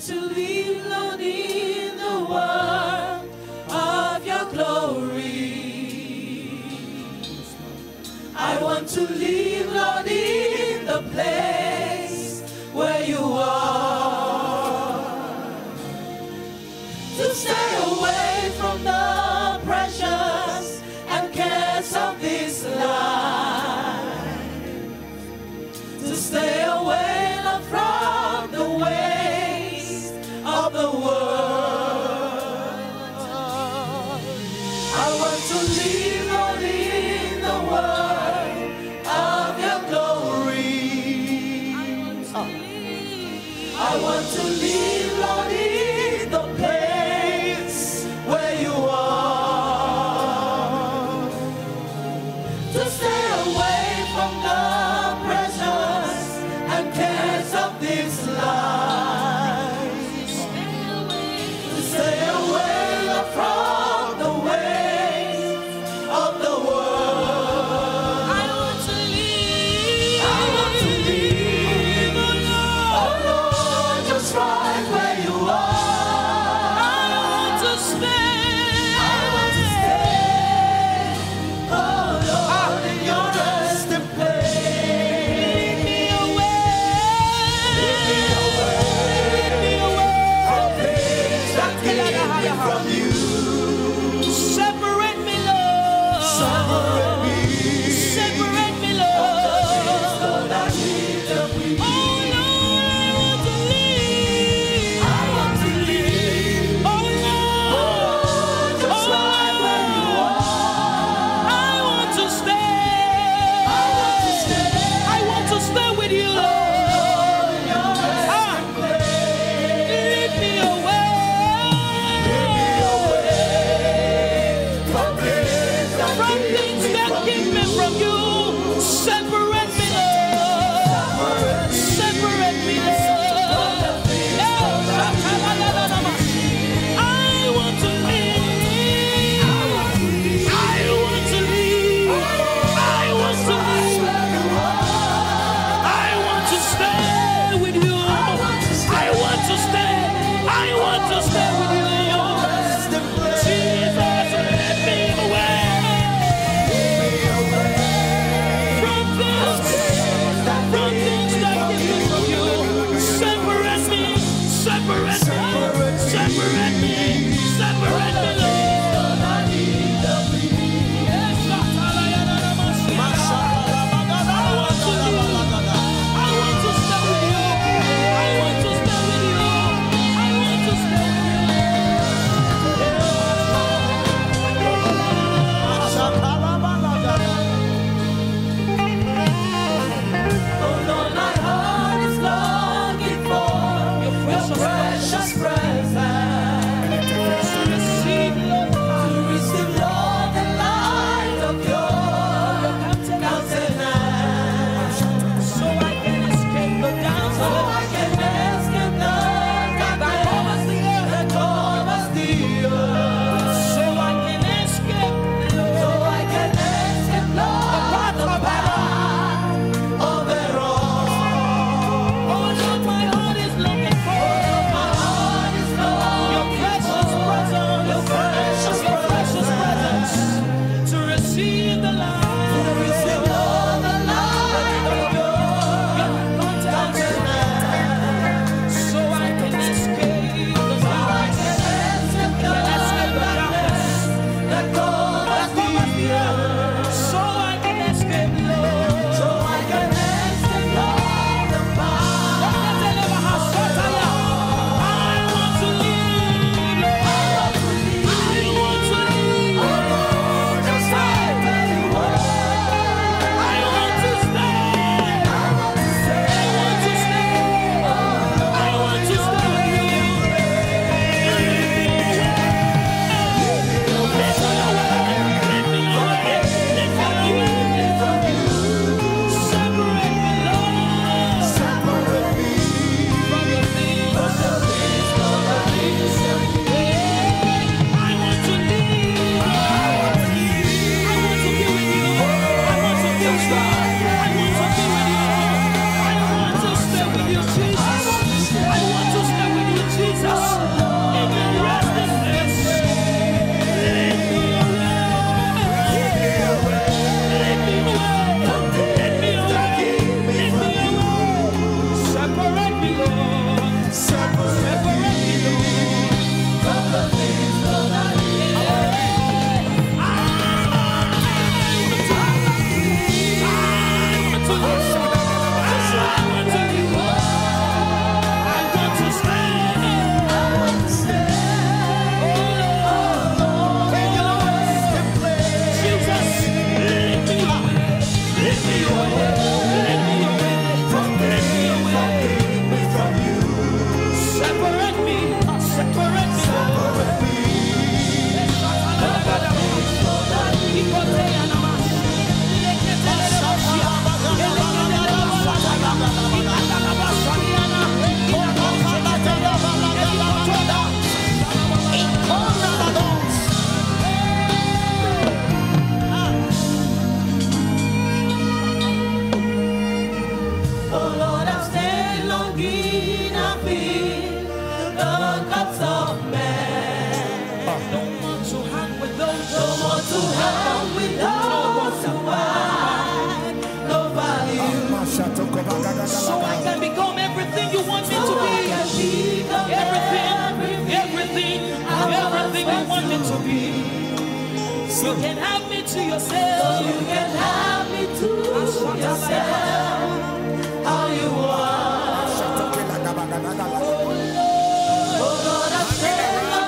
to live, Lord, in the world of your glory. I want to live, Lord, in the place where you are. To stay away from the pressures and cares of this life. To stay away, Lord, from the ways of the world. I want to live, Lord, in the world of your glory. I want to live, Lord, in the place where you are. To stay away from the pressures and cares of this life. To stay away from the ways of the world. I want to live, oh Lord, just right. hang with those who have no value. So I can become everything you want me to be. Everything you want me to be. You can have me to yourself. You can have me to yourself. How you are. Oh Lord, I stand on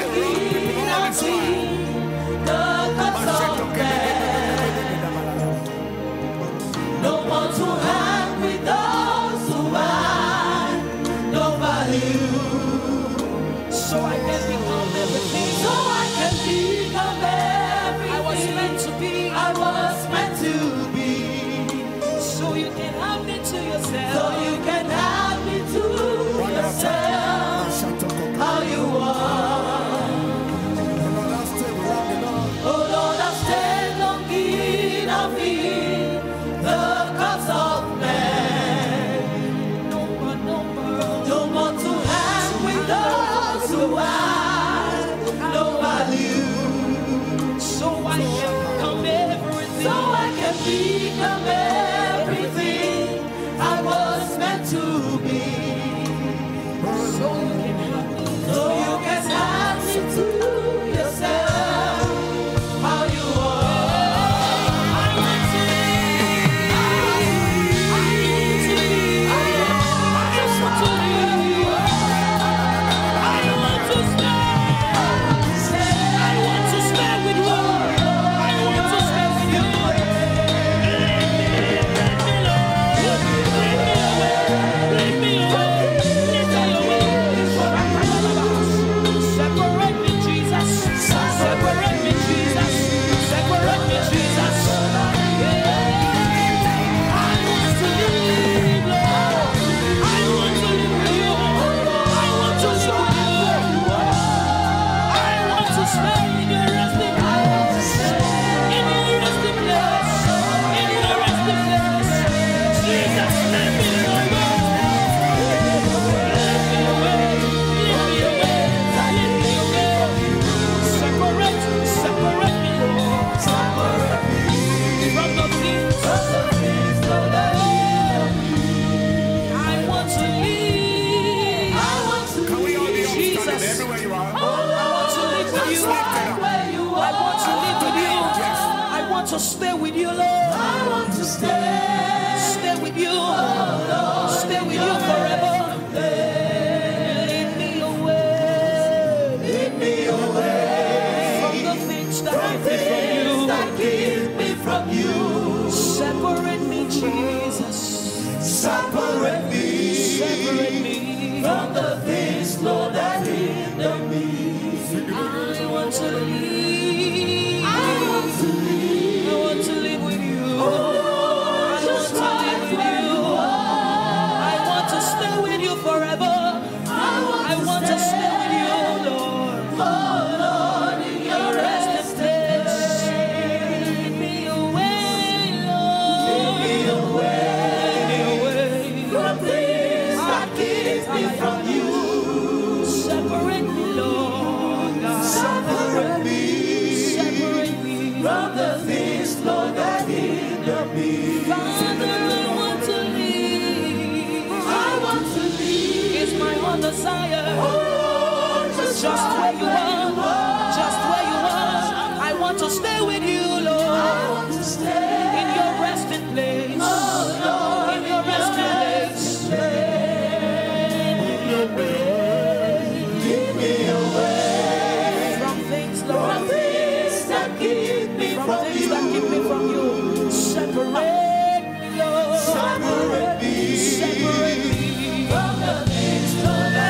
the cause of man. No one to hang with those who have no value. So I can become everything. So I can become everything. I was meant to be. I was meant to be. So you can have me to yourself. So you can have me to yourself. How you are. Oh Lord, I stand on the cause of man. No more to hang with those who have no value. So I can become everything. So I can become everything I was meant to be. So you can have me. So you can have me to yourself. How you are. I want to live. I need to live. I want to live. I want to stay. I want to stay with you. I want to stay with you. Lead me away. Lead me away. Separate me, Jesus. Separate me, Jesus. Separate me, Jesus. I want to live, Lord. I want to live with you. I want to live with you. I want to stay in your resting place. In your resting place. In your resting place. Jesus, let me away. Let me away. Let me away. Let me away. Separate me, Lord. Separate me from the things. I want to live. I want to Can we all be on Jesus. standing everywhere you are? I want to live with you. where you I want to live with you. I want to stay with you, Lord. I want to stay. Stay with you. Stay with you forever. Lead me away from the things that Keep me from you. separate me, Jesus. Separate me Separate me. from the things, Lord, that hinder me. I want to live. I want to live. I want to live with you. I I want to live with you. I want to stay with you forever. I want to stay with you, Lord. Oh Lord, in your resting place. Lead me away, Lord. Lead me away From from things that keep me from you. separate me, Lord God. Separate me Separate me from the things, Lord, that hinder me. Father, I want to live. I want to live. It's my own desire. Oh, Just where you are. Just where you are. I want to stay with you, I Lord. want to stay. In your resting place. In your resting place. Keep me away From things, from Lord. things that keep me From from things that keep me you. from you. Separate me, Lord. Separate me Separate me. from the things, Lord, that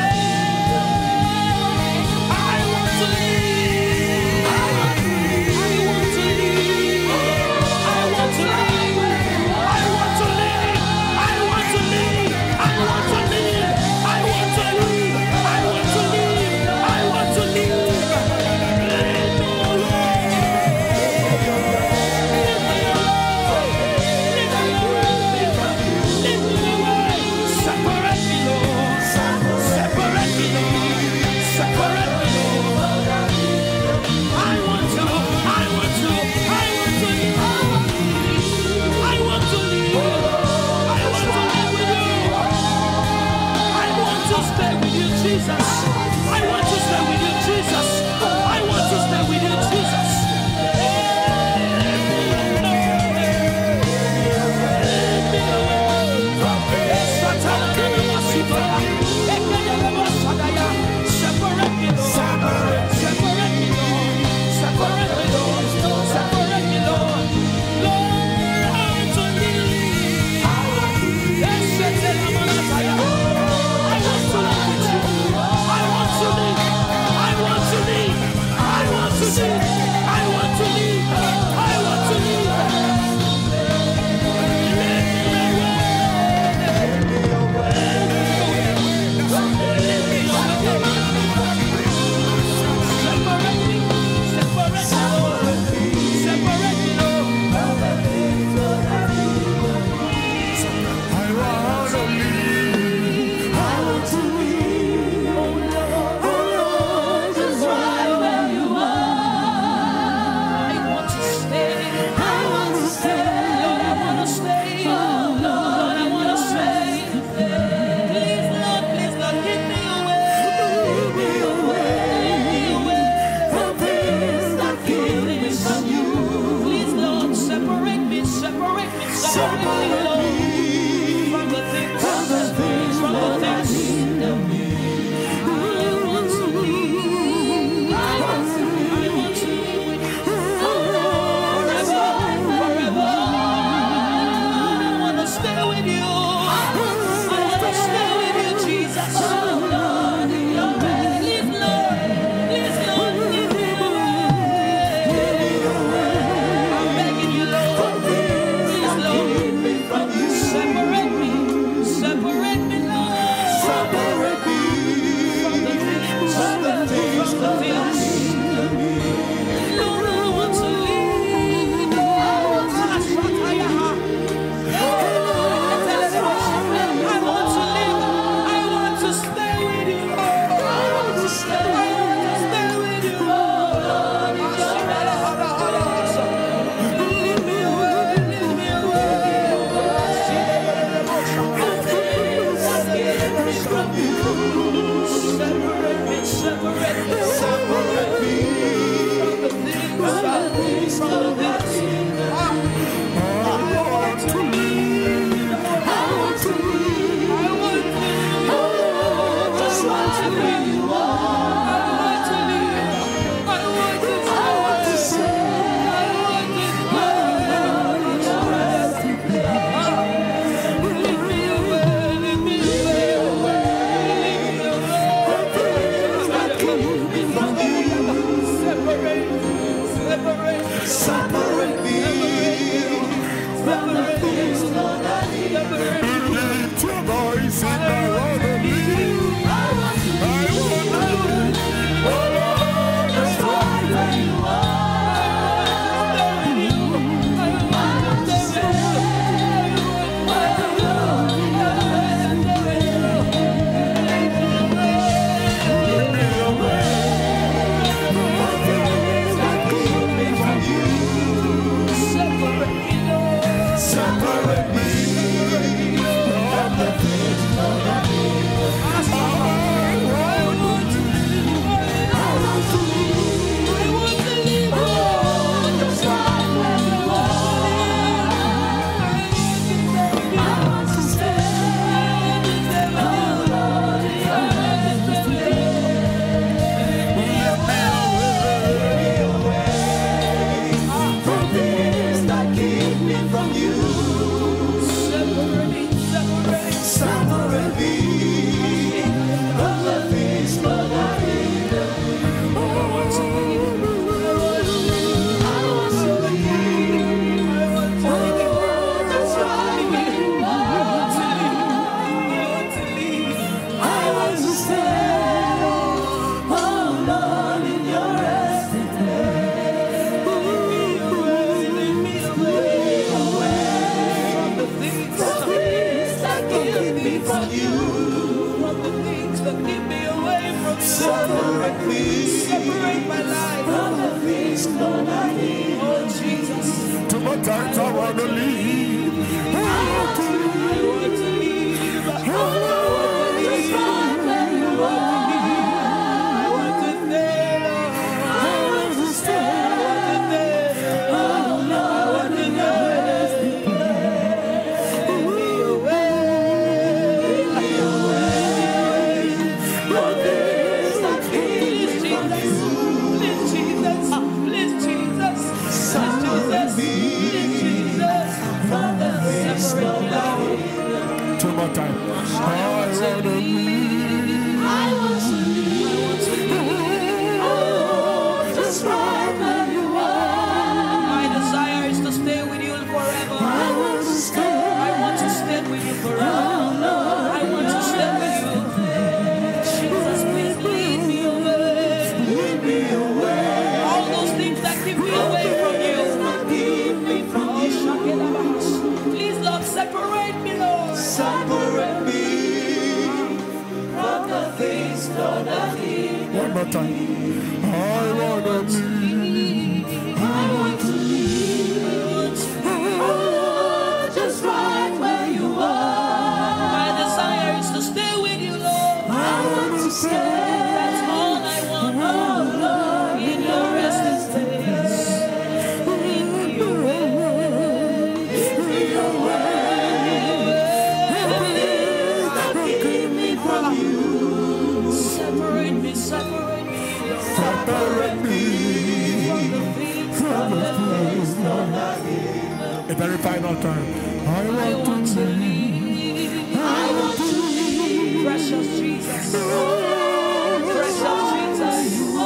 I want to live. I want to live. I want to live. I want to live. I want to live. I want to live. I want to live. I want to live. I want to live. Lead me away. Lead me away. Just right where you are. My desire is to stay with you forever. I want to stay. I want to stay with you forever. I want to stay with you. Jesus, please lead me away. Lead me away. All those things that keep me away from you. Keep me from you. Please, Lord, separate me, Lord. Separate me from the things, Lord, that lead. One more time. I want to leave. I want to leave. Just right where you are. My desire is to stay with you, Lord. I want to stay. That's all I want, Lord. In your resting place. Lead me away. Lead me away. Keep me from you. Separate me, separate me, Lord. Separate me. From the things, Lord, that A very final time. I want to leave. I want to leave. Precious Jesus. Precious Jesus.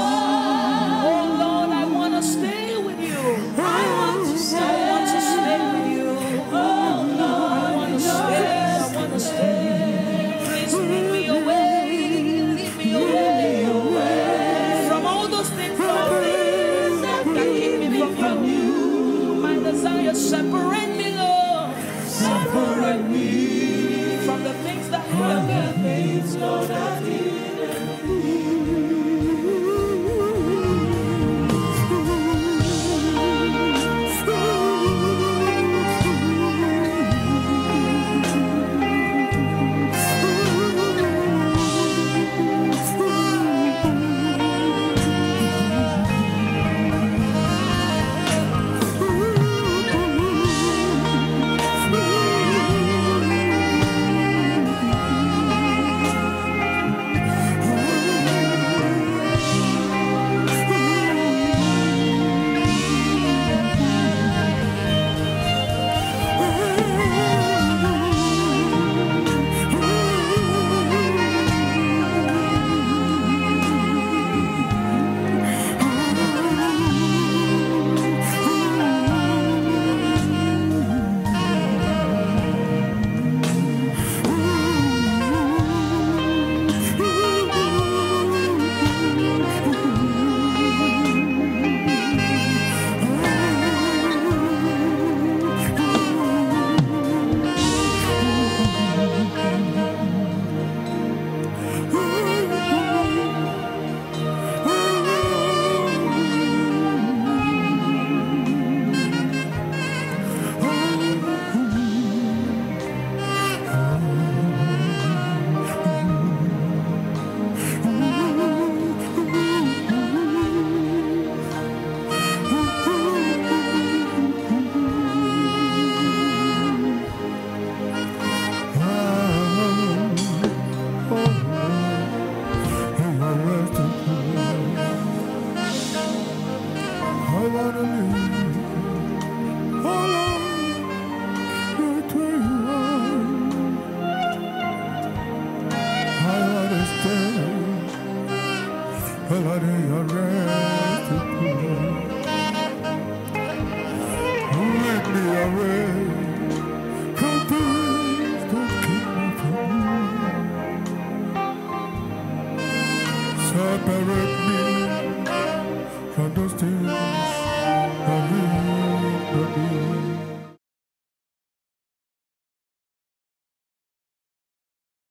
Oh Lord, I want to stay with you. I want to stay. I want to stay with you. Oh Lord, I want to stay. I want to stay. Please lead me away. Lead me away. From all those things, Lord, that keep me from you. My desire, separate me, Lord. Separate me From the things that from hurt the me. things, Lord, that lead. Lord, in your